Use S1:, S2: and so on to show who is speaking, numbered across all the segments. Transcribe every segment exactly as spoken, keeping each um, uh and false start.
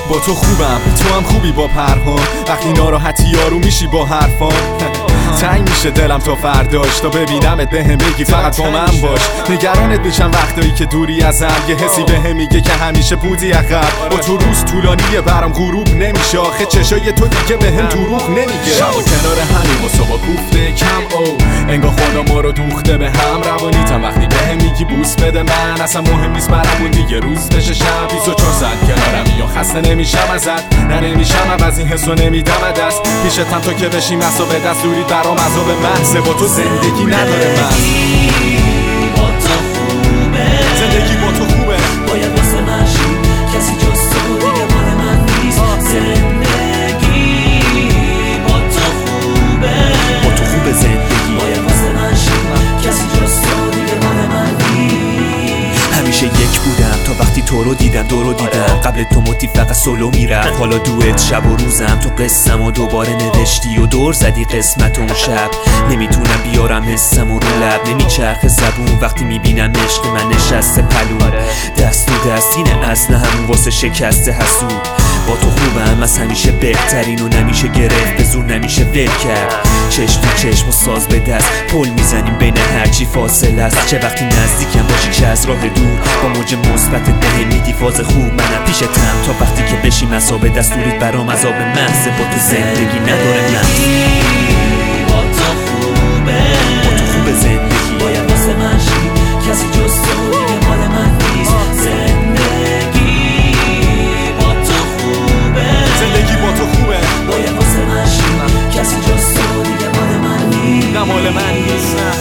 S1: با تو خوبم، تو هم خوبی با پرهام. وقتی ناراحتی یارو میشی با حرفام. تنگ میشه دلم تا فرداش، تا ببینمت بهم بگی فقط با من باش. نگرانت میشم وقتایی که دوری ازم، یه حسی بهم میگه که همیشه بودی عقب. با تو روز طولانیه برام غروب نمیشه، آخه چشای تو دیگه بهم دروغ نمیگه. شب و کنار همین و صبح کوفته کم او انگار خدا ما رو دوخته به هم. روانیتم وقتی بهم میگی بوس بده من، اصلا مهم نیست برامون دیگه روز بشه شب. بیست و چهار ساعت کنارم یا خسته نمیشم ازت، نه نمیشم عوض این حسو نمیدم دست. پیشتم تو که بشیم اصلا به دست دوری برام عذاب محضه. با تو زندگی نداره من.
S2: با تو خوبه،
S1: زندگی با تو خوبه.
S2: باید واسه من شی کسی جز تو دیگه مال من نیست. زندگی با تو خوبه،
S3: با تو خوبه زندگی
S2: باید واسه من شی کسی جز تو دیگه مال من نیست.
S3: همیشه یک بودم تا وقتی تو رو دیدم، دو رو دیدم. قبل تو موتی فقط سولو میرفت، حالا دوئت شب و روزم. تو قصم و دوباره نوشتی و دور زدی قسمت اون شب. نمیتونم بیارم حسم و رو لب، نمیچرخه زبون وقتی میبینم عشق من نشسته پلو. دست تو دست اینه اصل همون واسه شکسته حسود. با تو خوبم از همیشه بهترین و نمیشه گرفت به زور، نمیشه ول کرد. چشم تو چشم و ساز به دست پل میزنیم بین هرچی فاصله است. چه وقتی نزدیکم باشی چه از راه دور، با موج مثبت ده میدی فاز خوب. منم پیشتم تا وقتی که بشیم عذاب دستوریت برام عذاب محض. با تو زندگی نداره من.
S2: با تو خوبه،
S3: با تو خوبه زندگی
S2: باید واسه من شی کسی جز تو دیگه مال من نیست. زندگی با تو خوبه،
S1: زندگی با تو خوبه.
S2: باید واسه من شی کسی جز تو دیگه مال من نیست.
S1: نه مال من نیست نه.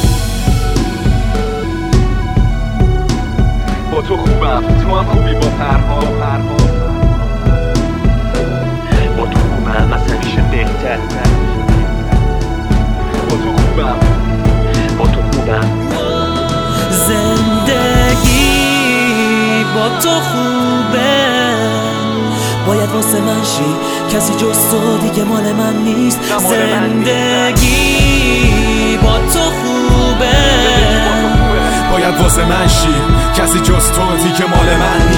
S1: با تو خوبم، تو هم خوبی با پرهام.
S3: با تو خوبم از همیشه بهتر.
S1: با تو خوبم،
S3: با تو خوبم.
S2: زندگی با تو خوبه، باید واسه من شی کسی جز تو دیگه مال من نیست. زندگی با تو خوبه،
S1: باید واسه من شی کسی جز تو دیگه مال من نیست.